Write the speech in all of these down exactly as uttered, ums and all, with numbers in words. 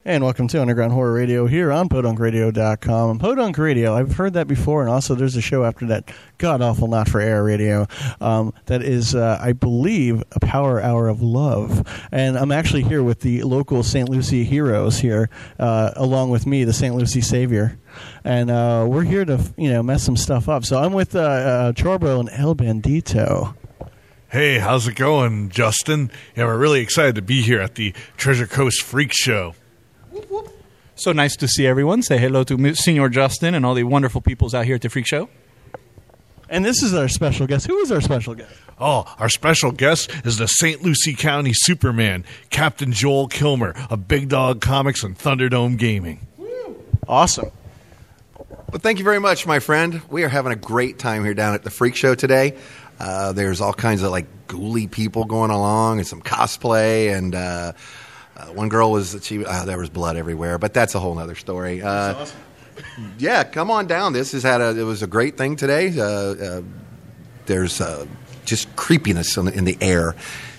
And welcome to Underground Horror Radio here on podunk radio dot com. And Podunk Radio, I've heard that before, and also there's a show after that, god-awful not-for-air radio, um, that is, uh, I believe, a power hour of love. And I'm actually here with the local Saint Lucie heroes here, uh, along with me, the Saint Lucie Savior. And uh, we're here to, you know, mess some stuff up. So I'm with uh, uh, Chorbo and El Bandito. Hey, how's it going, Justin? Yeah, we're really excited to be here at the Treasure Coast Freak Show. So nice to see everyone. Say hello to Senior Justin and all the wonderful peoples out here at the Freak Show. And this is our special guest. Who is our special guest? Oh, our special guest is the Saint Lucie County Superman, Captain Joel Kilmer of Big Dog Comics and Thunderdome Gaming. Awesome. Well, thank you very much, my friend. We are having a great time here down at the Freak Show today. Uh, there's all kinds of, like, ghouly people going along and some cosplay, and uh, uh, one girl was, she, uh, there was blood everywhere, but that's a whole other story. Uh, that's awesome. Yeah, come on down. This has had a, it was a great thing today. Uh, uh, there's uh, just creepiness in the, in the air.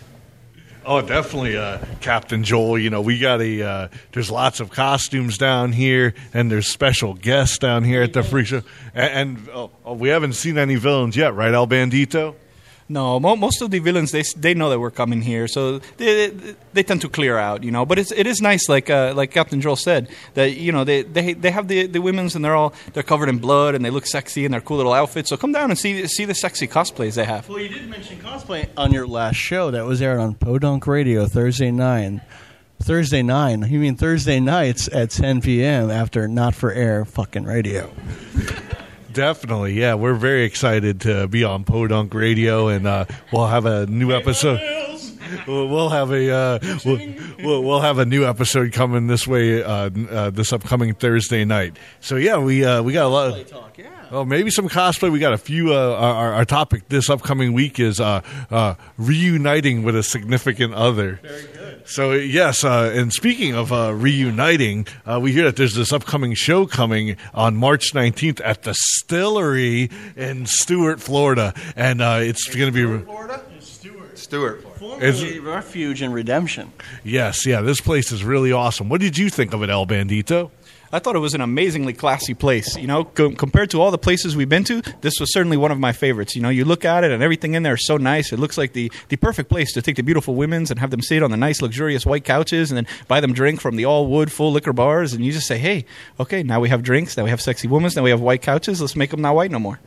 Oh, definitely, uh, Captain Joel. You know, we got a, uh, there's lots of costumes down here, and there's special guests down here at the Freak Show. And, and oh, oh, we haven't seen any villains yet, right, El Bandito? No, mo- most of the villains, they they know that we're coming here, so they they, they tend to clear out, you know. But it's it is nice, like uh, like Captain Joel said, that you know they they they have the the women's and they're all they're covered in blood and they look sexy in their cool little outfits. So come down and see see the sexy cosplays they have. Well, you did mention cosplay on your last show that was aired on Podunk Radio Thursday night. Thursday nine. You mean Thursday nights at ten p.m. after not for air fucking radio. Definitely, yeah. We're very excited to be on Podunk Radio, and uh, we'll have a new episode. We'll, we'll have a uh, we'll, we'll, we'll have a new episode coming this way uh, uh, this upcoming Thursday night. So yeah, we uh, we got a lot. Of, talk, yeah. Oh, maybe some cosplay. We got a few. Uh, our, our topic this upcoming week is uh, uh, reuniting with a significant other. Very good. So, yes, uh, and speaking of uh, reuniting, uh, we hear that there's this upcoming show coming on March nineteenth at the Stillery in Stuart, Florida. And uh, it's going to be... Re- Florida? Stuart. Stuart. Formerly Refuge and Redemption. Yes, yeah, this place is really awesome. What did you think of it, El Bandito? I thought it was an amazingly classy place. You know, co- compared to all the places we've been to, this was certainly one of my favorites. You know, you look at it and everything in there is so nice. It looks like the, the perfect place to take the beautiful women's and have them sit on the nice, luxurious white couches and then buy them drink from the all-wood, full liquor bars. And you just say, hey, okay, now we have drinks, now we have sexy women's, now we have white couches. Let's make them not white no more.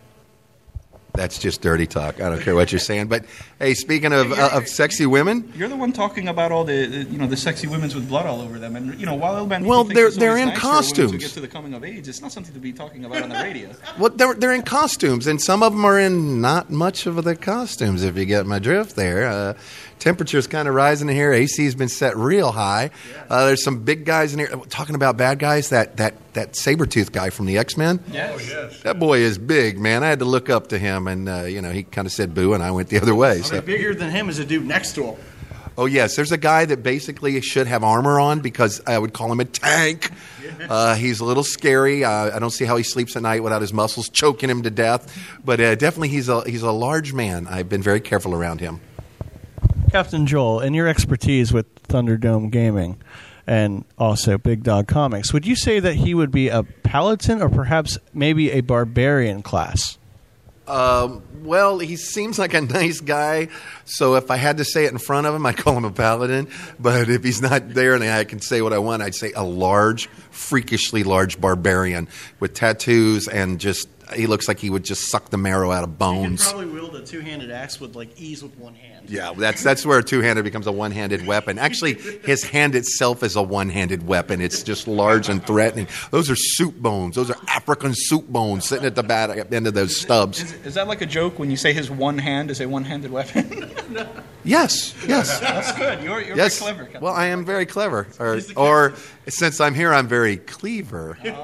That's just dirty talk. I don't care what you're saying. But hey, speaking of uh, of sexy women, you're the one talking about all the, the you know the sexy women's with blood all over them, and you know while men well they're they're in costumes. To get to the coming of age, it's not something to be talking about on the radio. Well, they're they're in costumes, and some of them are in not much of the costumes. If you get my drift, there. Uh, Temperature's kind of rising in here. A C's been set real high. Uh, there's some big guys in here. Talking about bad guys, that that that Sabretooth guy from the X-Men. Yes. Oh, yes. That boy is big, man. I had to look up to him, and uh, you know he kind of said boo, and I went the other way. I So. mean, bigger than him is a dude next to him. Oh, yes. There's a guy that basically should have armor on because I would call him a tank. Uh, he's a little scary. Uh, I don't see how he sleeps at night without his muscles choking him to death. But uh, definitely he's a he's a large man. I've been very careful around him. Captain Joel, in your expertise with Thunderdome Gaming and also Big Dog Comics, would you say that he would be a paladin or perhaps maybe a barbarian class? Um, well, he seems like a nice guy, so if I had to say it in front of him, I'd call him a paladin. But if he's not there and I can say what I want, I'd say a large, freakishly large barbarian with tattoos and just, he looks like he would just suck the marrow out of bones. He could probably wield a two-handed axe with like ease with one hand. Yeah, that's that's where a two-handed becomes a one-handed weapon. Actually, his hand itself is a one-handed weapon. It's just large and threatening. Those are soup bones. Those are African soup bones sitting at the back end of those stubs. Is, is that like a joke when you say his one hand is a one-handed weapon? No. Yes, yes. That's good. You're, you're yes. very clever. Well, I am very clever. Or, or since I'm here, I'm very cleaver. Oh,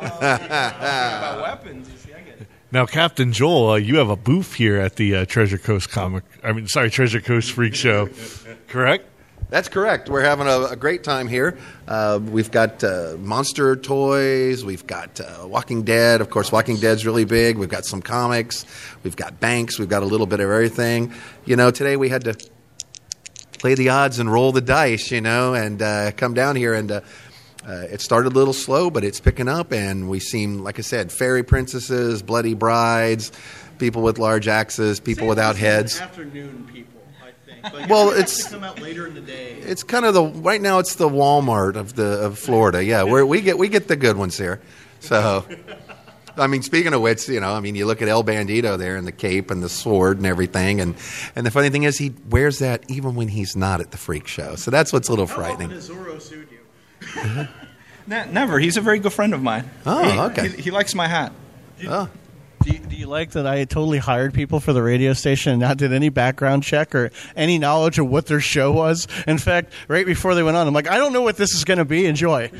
about weapons, you see, I get it. Now, Captain Joel, uh, you have a booth here at the uh, Treasure Coast Comic. I mean, sorry, Treasure Coast Freak Show, correct? That's correct. We're having a, a great time here. Uh, we've got uh, monster toys. We've got uh, Walking Dead. Of course, Walking Dead's really big. We've got some comics. We've got banks. We've got a little bit of everything. You know, today we had to play the odds and roll the dice, you know, and uh, come down here and. Uh, uh, it started a little slow, but it's picking up, and we seem, like I said, fairy princesses, bloody brides, people with large axes, people without heads. Afternoon people, I think. Like, Well, it has it's- to come out later in the day. It's kind of the right now. It's the Walmart of the of Florida. Yeah, where we get we get the good ones here. So, I mean, speaking of which, you know, I mean, you look at El Bandito there and the cape and the sword and everything, and and the funny thing is, he wears that even when he's not at the freak show. So that's what's a little How often frightening. has Zorro sued you? Ne- never. He's a very good friend of mine. Oh, He- okay. He, he likes my hat. Oh. Do you, do you like that I totally hired people for the radio station and not did any background check or any knowledge of what their show was? In fact, right before they went on, I'm like, I don't know what this is going to be. Enjoy.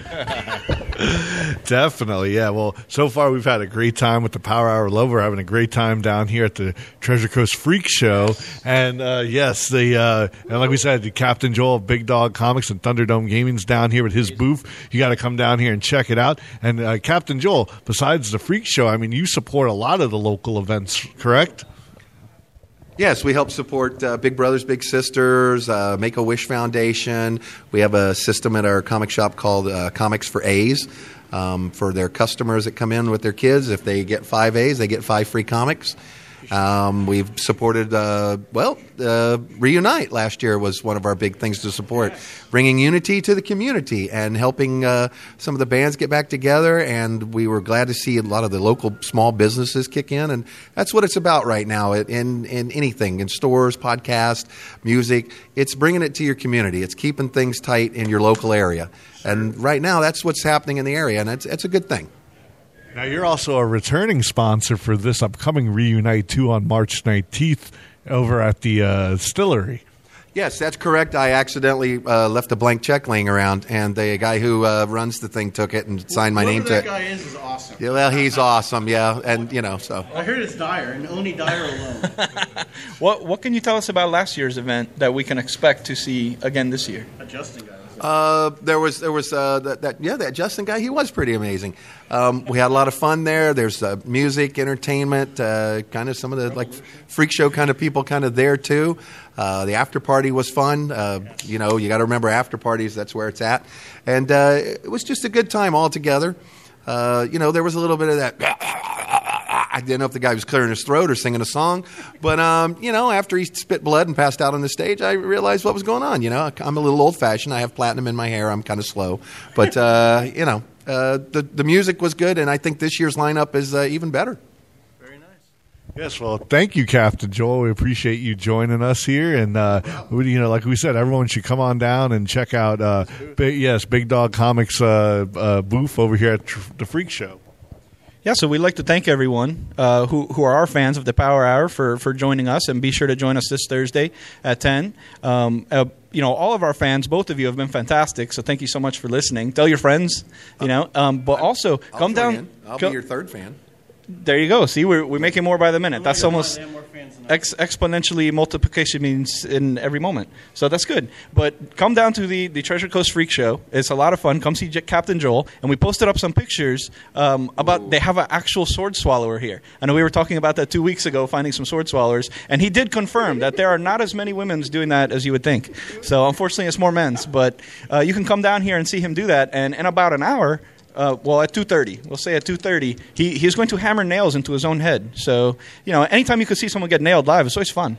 Definitely, yeah. Well, so far we've had a great time with the Power Hour Love. We're having a great time down here at the Treasure Coast Freak Show, and uh, yes, the uh, and like we said, the Captain Joel of Big Dog Comics and Thunderdome Gaming's down here at his booth. You got to come down here and check it out. And uh, Captain Joel, besides the Freak Show, I mean, you support a lot of the local events, correct? Yes, we help support uh, Big Brothers Big Sisters, uh, Make-A-Wish Foundation. We have a system at our comic shop called uh, Comics for A's. Um, for their customers that come in with their kids, if they get five A's, they get five free comics. Um, we've supported, uh, well, uh, Reunite last year was one of our big things to support, bringing unity to the community and helping uh, some of the bands get back together. And we were glad to see a lot of the local small businesses kick in. And that's what it's about right now in, in anything, in stores, podcast, music. It's bringing it to your community. It's keeping things tight in your local area. And right now, that's what's happening in the area, and it's, it's a good thing. Now, you're also a returning sponsor for this upcoming Reunite two on March nineteenth over at the uh, Distillery. Yes, that's correct. I accidentally uh, left a blank check laying around, and the guy who uh, runs the thing took it and signed my name to Whoever it. that guy is is awesome. Yeah, well, he's awesome, yeah, and you know, so I heard it's Dyer, and only Dyer alone. What What can you tell us about last year's event that we can expect to see again this year? A Justin guy. uh, there was there was uh, that, that yeah that Justin guy. He was pretty amazing. Um, we had a lot of fun there. There's uh, music, entertainment, uh, kind of some of the like freak show kind of people kind of there too. Uh, the after party was fun. Uh, you know, you got to remember after parties. That's where it's at, and uh, it was just a good time all together. Uh, you know, there was a little bit of that. I didn't know if the guy was clearing his throat or singing a song, but um, you know, after he spit blood and passed out on the stage, I realized what was going on. You know, I'm a little old-fashioned. I have platinum in my hair. I'm kind of slow, but uh, you know, uh, the the music was good, and I think this year's lineup is uh, even better. Yes, well, thank you, Captain Joel. We appreciate you joining us here, and uh, we, you know, like we said, everyone should come on down and check out, uh, big, yes, Big Dog Comics uh, uh, booth over here at tr- the Freak Show. Yeah, so we'd like to thank everyone uh, who who are our fans of the Power Hour for, for joining us, and be sure to join us this Thursday at ten. Um, uh, you know, all of our fans, both of you, have been fantastic. So thank you so much for listening. Tell your friends, you know, um, but also I'll come join down. in. I'll co- be your third fan. There you go. See, we're we're making more by the minute. That's almost More fans than ex- exponentially multiplication means in every moment. So that's good. But come down to the, the Treasure Coast Freak Show. It's a lot of fun. Come see J- Captain Joel. And we posted up some pictures um, about they have an actual sword swallower here. I know we were talking about that two weeks ago, finding some sword swallowers. And he did confirm that there are not as many women's doing that as you would think. So unfortunately, it's more men's. But uh, you can come down here and see him do that. And in about an hour... Uh, well, at two thirty, we'll say at two thirty, he he's going to hammer nails into his own head. So, you know, anytime you could see someone get nailed live, it's always fun.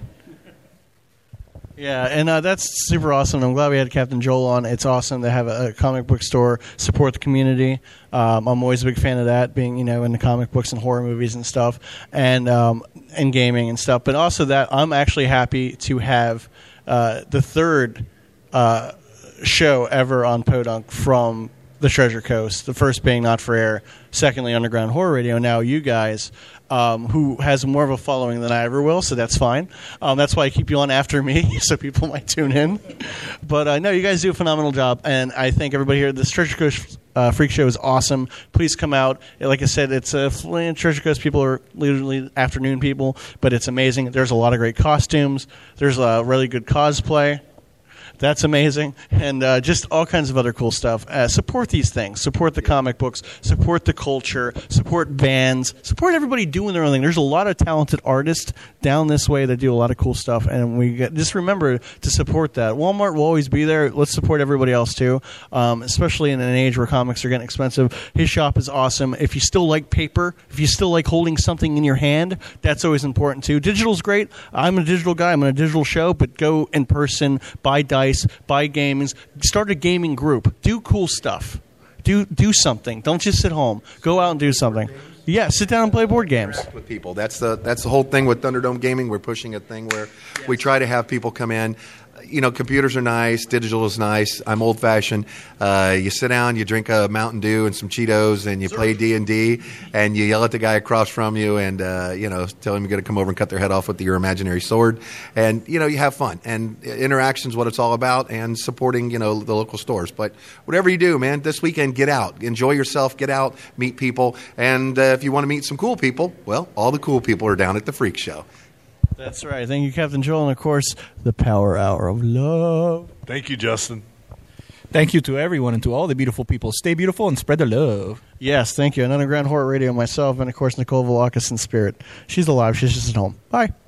Yeah, and uh, that's super awesome. I'm glad we had Captain Joel on. It's awesome to have a, a comic book store support the community. Um, I'm always a big fan of that, being you know in the comic books and horror movies and stuff, and um, and gaming and stuff. But also that I'm actually happy to have uh, the third uh, show ever on Podunk from the Treasure Coast. The first being Not For Air, secondly Underground Horror Radio. Now you guys, um, who has more of a following than I ever will, so that's fine. Um, that's why I keep you on after me, so people might tune in. But uh, no, you guys do a phenomenal job, and I think everybody here, this Treasure Coast uh, Freak Show is awesome. Please come out. Like I said, it's a uh, Treasure Coast people are literally afternoon people, but it's amazing. There's a lot of great costumes. There's a really good cosplay. That's amazing. And uh, just all kinds of other cool stuff. Uh, support these things. Support the comic books. Support the culture. Support bands. Support everybody doing their own thing. There's a lot of talented artists down this way that do a lot of cool stuff. And we get, just remember to support that. Walmart will always be there. Let's support everybody else too, um, especially in an age where comics are getting expensive. His shop is awesome. If you still like paper, if you still like holding something in your hand, that's always important too. Digital's great. I'm a digital guy. I'm on a digital show, but go in person, buy dice, buy games, start a gaming group, do cool stuff, do do something. Don't just sit home. Go out and do something. Yeah, sit down and play board games with people. That's the that's the whole thing with Thunderdome Gaming. We're pushing a thing where we try to have people come in. You know, computers are nice, digital is nice. I'm old fashioned. Uh, you sit down, you drink a Mountain Dew and some Cheetos, and you play D and D, and you yell at the guy across from you, and uh, you know, tell him you're going to come over and cut their head off with your imaginary sword, and you know, you have fun. And interaction's what it's all about, and supporting you know the local stores. But whatever you do, man, this weekend get out, enjoy yourself, get out, meet people, and uh, if you want to meet some cool people, well, all the cool people are down at the Freak Show. That's right. Thank you, Captain Joel. And, of course, the Power Hour of Love. Thank you, Justin. Thank you to everyone and to all the beautiful people. Stay beautiful and spread the love. Yes, thank you. And Underground Horror Radio, myself, and, of course, Nicole Velakis in spirit. She's alive. She's just at home. Bye.